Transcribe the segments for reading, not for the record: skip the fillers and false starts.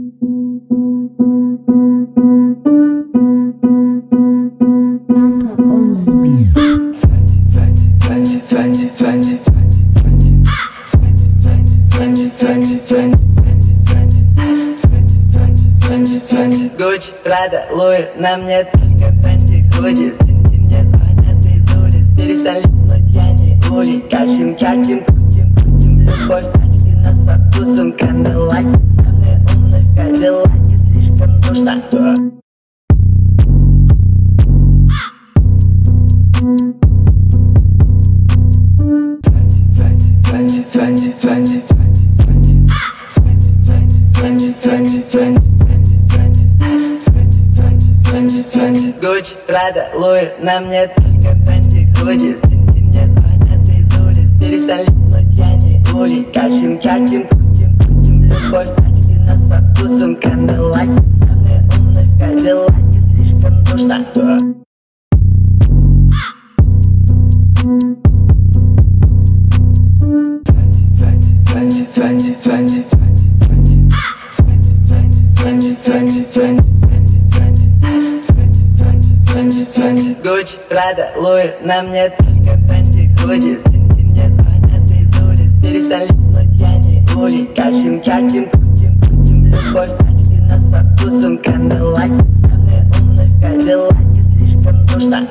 Гуччи, Прада, Луи, на мне только Фенти ходит. Мне звонят из улиц, перестань липнуть, я не ули. Катим, катим, крутим, крутим, любовь, тачки нас со вкусом. Кандалаки, самые умные в Кадиллаке, слишком душно. Фенти, Фенти, Фенти, Фенти, Фенти, Фенти, Фенти. Гуччи, Прада, Луи, на мне только Фенти ходит. Мне звонят из улиц, перестань липнуть, я не ули. Катим, катим, крутим, крутим, любовь, тачки нас со вкусом. Кандалаки, самые умные в Кадиллаке, слишком душно. Фенти, Фенти, Фенти, Фенти, Фенти, Фенти, Фенти. Гуччи, Прада, Луи, на мне только Фенти ходит. Мне звонят из улиц, перестань липнуть, я не ули. Катим, катим, крутим, крутим, любовь, тачки нас со вкусом. Кандалаки, самые умные в Кадиллаке, слишком душно.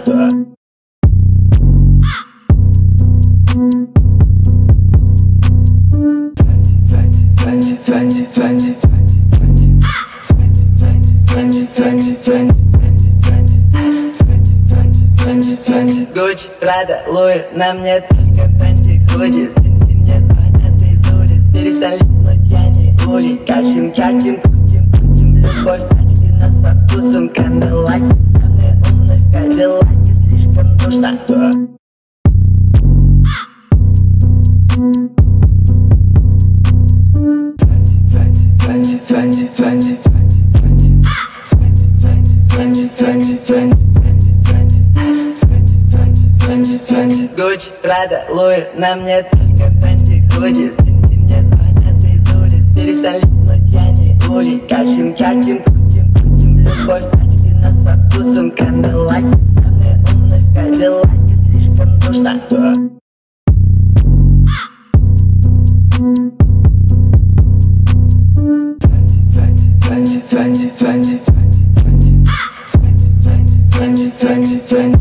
Фенти, Фенти, Фенти, Фенти, Фенти, Фенти, Фенти. Гуччи, Прада, Луи, на мне только Фенти ходит. Мне звонят из улиц, перестань липнуть, я не ули. Катим, катим, крутим, крутим, любовь, тачки нас со вкусом. Кандалаки, самые умные в Кадиллаке, слишком душно. Фенти, Фенти, Фенти, Фенти, Фенти, Фенти. Гуччи, Прада, Луи, на мне только Фенти ходит. Мне звонят из улиц, перестань липнуть, я не ули. Катим, катим, крутим, крутим, любовь, тачки нас со вкусом. Кандалаки, самые умные в Кадиллаке, слишком душно. Фенти, Фенти, Фенти, Фенти, Фенти, Фенти.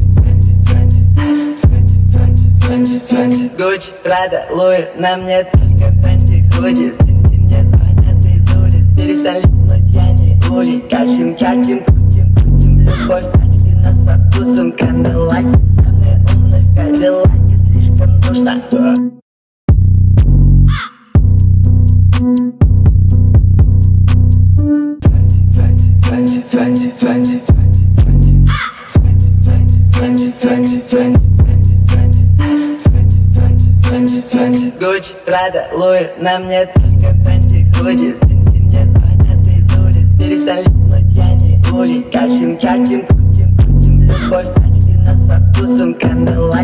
Гуччи, Прада, Луи, на мне только Фенти ходит. Мне звонят из улиц, перестань липнуть, я не ули. Катим, катим, крутим, крутим, любовь, тачки нас со вкусом. Кандалаки, самые умные в Кадиллаке, слишком душно. Фенти, Фенти, Фенти, Фенти, Фенти, Фенти. Гуччи, Прада, Луи, на мне только Фенти ходит. Мне звонят из улиц, перестань липнуть, я не ули. Катим, катим, крутим, крутим, любовь, тачки нас со вкусом. Кандалаки.